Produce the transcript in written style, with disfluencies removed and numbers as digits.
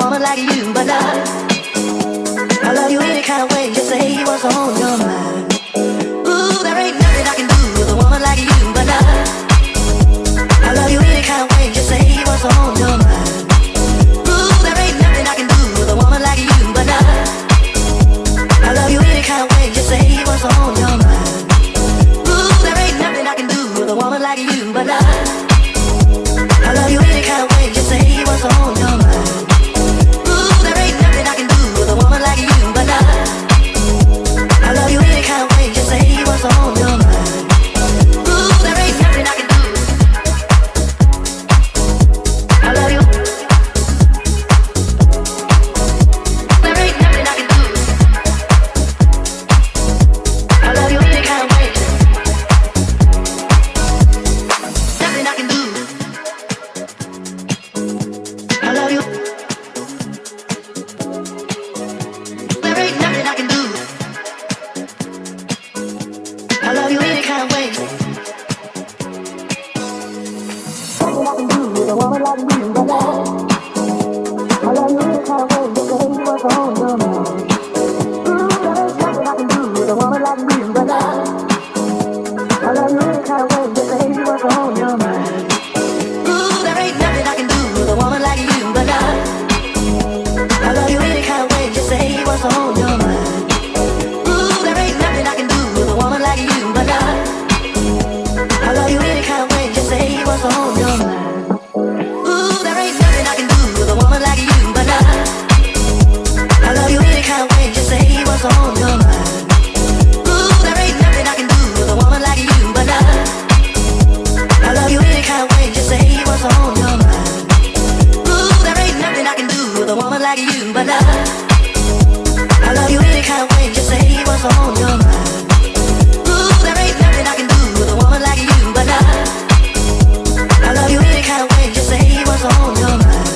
woman like you, but I love you any kind of way. Just say what's on your mind. Ooh, there ain't nothing I can do with a woman like you, but I love you any kind of way. Just say what's on your mind. Ooh, there ain't nothing I can do with a woman like you, but I love you any kind of way. Just say what's on your mind. Ooh, there ain't nothing I can do with a woman like you, but I love you any kind of way. Just say what's on your mind. Ooh, there ain't nothing I can do with a woman like you, but I love you any kind of way. Just say what's on your mind. Ooh, there ain't nothing I can do. I love you. There ain't nothing I can do. I love you any kind of way. Nothing I can do. I love you. There ain't nothing I can do. I love you any kind of way. Nothing I can do with a woman like me, but I love you any kind of way. Just say what's on your mind. Ooh, there ain't nothing I can do with a woman like me, but I love you any kind of way. Just say what's on your mind. Ooh, there ain't nothing I can do with a woman like you, but I love you any kind of way. Just say what's on your mind. Ooh, there ain't nothing I can do with a woman like you, but I love you any kind of way. Just say what's on your mind. Ooh, there ain't nothing I can do with a woman like you, but I love you any kind of way. Just say what's on your mind. Ooh, there ain't nothing I can do with a woman like you, but I love you any kind of way. Just say what's on your mind. Ooh, there ain't nothing I can do with a woman like you, but I love you any kind of way. Just say what's on your mind. Ooh, there ain't nothing I can do with a woman like you, but I love you any kind of way. Just say what's on your mind. Ooh, there ain't nothing I can do with a woman like you, but I love you any kind of way. Just say what's on your mind.